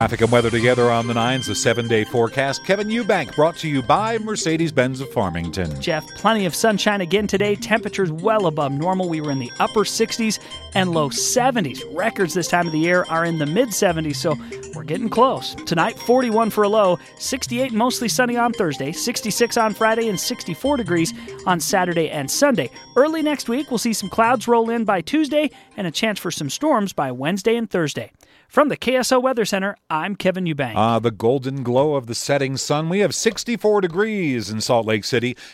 Traffic and weather together on the 9s, the 7-day forecast. Kevin Eubank, brought to you by Mercedes-Benz of Farmington. Jeff, plenty of sunshine again today. Temperatures well above normal. We were in the upper 60s and low 70s. Records this time of the year are in the mid-70s, so we're getting close. Tonight, 41 for a low, 68 mostly sunny on Thursday, 66 on Friday, and 64 degrees on Saturday and Sunday. Early next week, we'll see some clouds roll in by Tuesday and a chance for some storms by Wednesday and Thursday. From the KSO Weather Center, I'm Kevin Eubank. The golden glow of the setting sun. We have 64 degrees in Salt Lake City,